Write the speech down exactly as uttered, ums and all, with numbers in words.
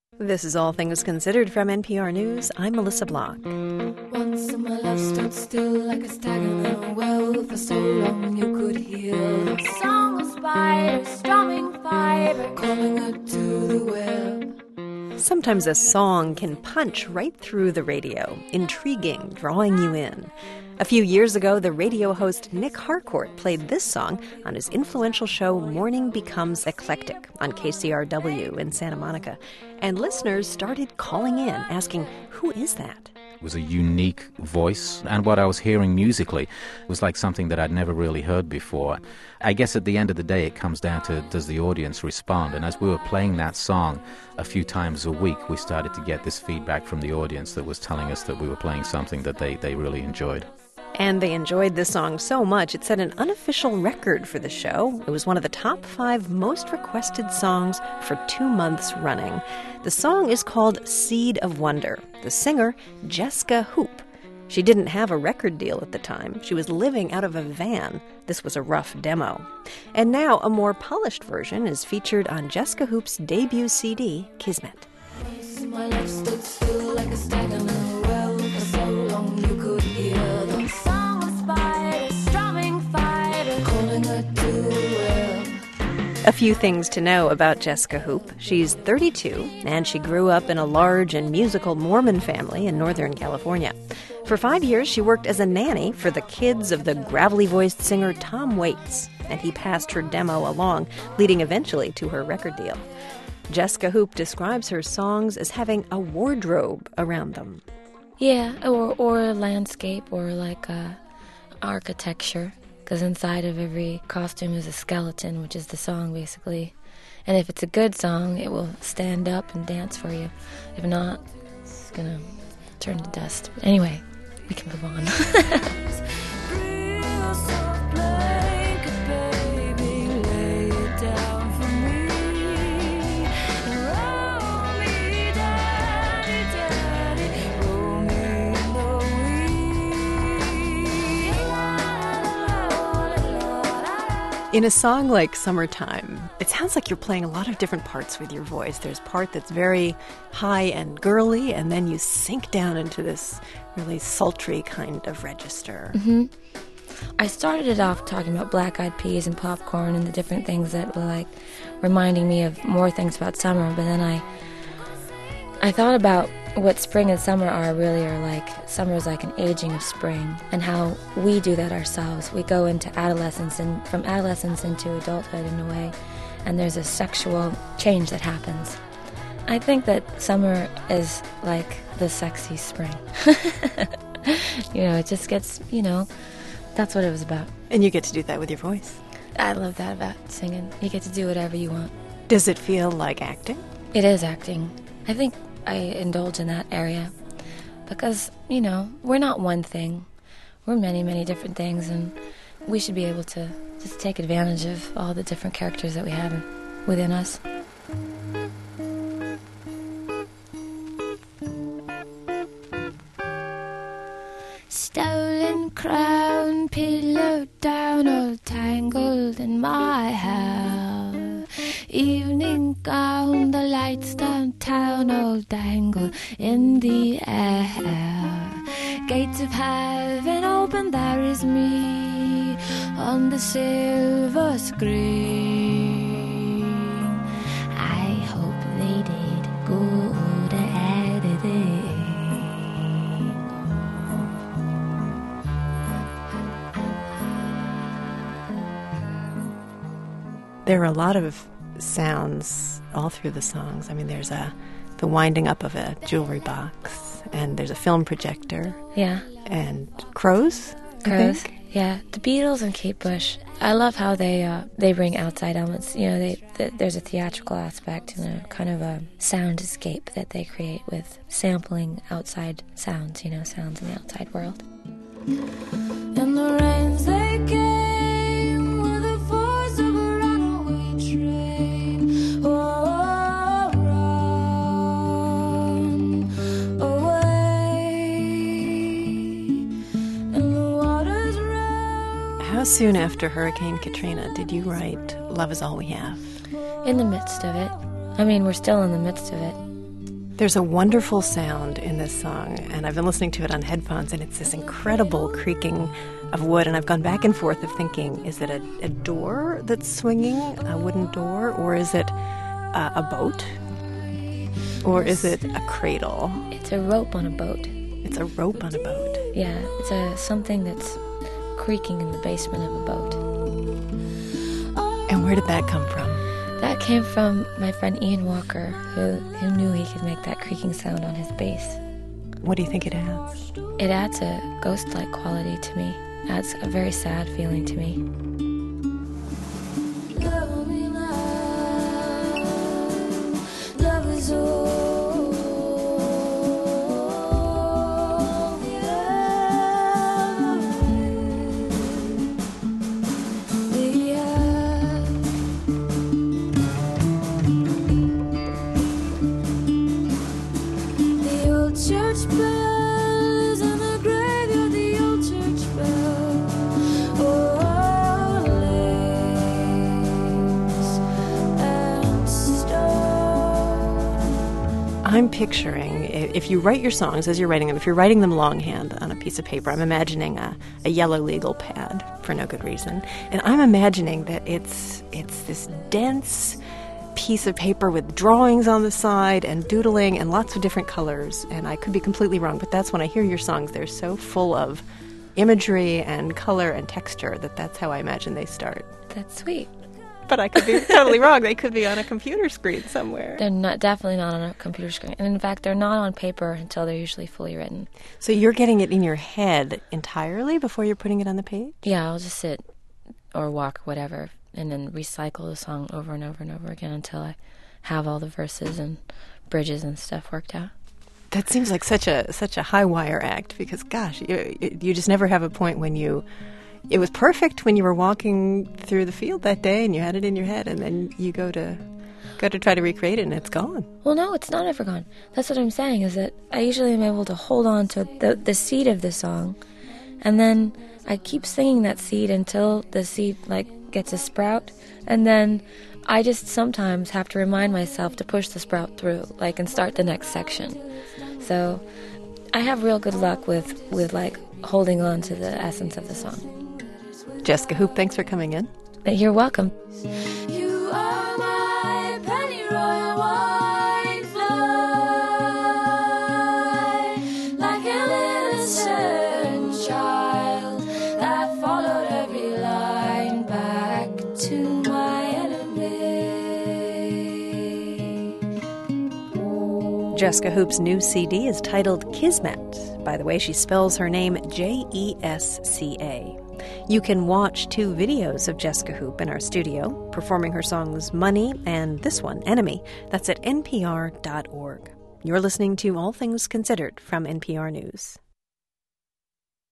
This is All Things Considered from N P R News. I'm Melissa Block. Once my love stood still like a stag in a well. For so long you could hear the song of spiders strumming fiber, calling her to the web. Sometimes a song can punch right through the radio, intriguing, drawing you in. A few years ago, the radio host Nick Harcourt played this song on his influential show Morning Becomes Eclectic on K C R W in Santa Monica. And listeners started calling in, asking, who is that? It was a unique voice, and what I was hearing musically was like something that I'd never really heard before. I guess at the end of the day, it comes down to, does the audience respond? And as we were playing that song a few times a week, we started to get this feedback from the audience that was telling us that we were playing something that they, they really enjoyed. And they enjoyed this song so much, it set an unofficial record for the show. It was one of the top five most requested songs for two months running. The song is called Seed of Wonder. The singer, Jessica Hoop. She didn't have a record deal at the time. She was living out of a van. This was a rough demo. And now a more polished version is featured on Jessica Hoop's debut C D, Kismet. My love stood still like a stag in a well. For so long you could hear the song of spiders strumming fiber, calling her to the web. A few things to know about Jessica Hoop. She's thirty-two, and she grew up in a large and musical Mormon family in Northern California. For five years, she worked as a nanny for the kids of the gravelly-voiced singer Tom Waits, and he passed her demo along, leading eventually to her record deal. Jessica Hoop describes her songs as having a wardrobe around them. Yeah, or or a landscape, or like a architecture, because inside of every costume is a skeleton, which is the song basically. And if it's a good song, it will stand up and dance for you. If not, it's gonna turn to dust. But anyway, we can move on. In a song like Summertime, it sounds like you're playing a lot of different parts with your voice. There's part that's very high and girly, and then you sink down into this really sultry kind of register. Mm-hmm. I started it off talking about Black Eyed Peas and popcorn and the different things that were like reminding me of more things about summer, but then I I thought about what spring and summer are really are like. Summer is like an aging of spring, and how we do that ourselves. We go into adolescence, and from adolescence into adulthood in a way, and there's a sexual change that happens. I think that summer is like the sexy spring. You know, it just gets, you know, that's what it was about. And you get to do that with your voice. I love that about singing. You get to do whatever you want. Does it feel like acting? It is acting. I think I indulge in that area because, you know, we're not one thing. We're many, many different things, and we should be able to just take advantage of all the different characters that we have within us. Stolen crown, pillow down, all tangled in my hair. Evening gown, the lights downtown, all dangle in the air. Gates of heaven open, there is me on the silver screen. I hope they did good editing. There are a lot of sounds all through the songs. I mean, there's a the winding up of a jewelry box, and there's a film projector. Yeah. And crows. Crows. Yeah. The Beatles and Kate Bush. I love how they uh, they bring outside elements. You know, they th- there's a theatrical aspect and a kind of a soundscape that they create with sampling outside sounds. You know, sounds in the outside world. And the rains they came with the force of a runaway train. Oh, run away. And the waters run. How soon after Hurricane Katrina did you write Love Is All We Have? In the midst of it. I mean, we're still in the midst of it. There's a wonderful sound in this song, and I've been listening to it on headphones, and it's this incredible creaking of wood, and I've gone back and forth of thinking, is it a, a door that's swinging, a wooden door, or is it uh, a boat? Or is it a cradle? It's a rope on a boat. It's a rope on a boat. Yeah, it's a something that's creaking in the basement of a boat. And where did that come from? That came from my friend Ian Walker, who, who knew he could make that creaking sound on his bass. What do you think it adds? It adds a ghost-like quality to me. Adds a very sad feeling to me. Love me now. Love is all. Church bells and the graveyard, the old church bell. Oh, lace and stone. I'm picturing, if you write your songs as you're writing them, if you're writing them longhand on a piece of paper, I'm imagining a, a yellow legal pad for no good reason. And I'm imagining that it's it's this dense piece of paper with drawings on the side and doodling and lots of different colors. And I could be completely wrong, but that's when I hear your songs. They're so full of imagery and color and texture that that's how I imagine they start. That's sweet. But I could be totally wrong. They could be on a computer screen somewhere. They're not definitely not on a computer screen. And in fact, they're not on paper until they're usually fully written. So you're getting it in your head entirely before you're putting it on the page? Yeah, I'll just sit or walk, whatever, and then recycle the song over and over and over again until I have all the verses and bridges and stuff worked out. That seems like such a such a high wire act because, gosh, you, you just never have a point when you... It was perfect when you were walking through the field that day and you had it in your head, and then you go to go to try to recreate it and it's gone. Well, no, it's not ever gone. That's what I'm saying, is that I usually am able to hold on to the, the seed of the song, and then I keep singing that seed until the seed, like, gets a sprout, and then I just sometimes have to remind myself to push the sprout through, like, and start the next section. So I have real good luck with, with like, holding on to the essence of the song. Jessica Hoop, thanks for coming in. You're welcome. You are my pennyroyal white fly, like an innocent child that followed every line back to my enemy. Jessica Hoop's new C D is titled Kismet, by the way she spells her name J E S C A. You can watch two videos of Jessica Hoop in our studio, performing her songs Money and this one, Enemy. That's at N P R dot org. You're listening to All Things Considered from N P R News.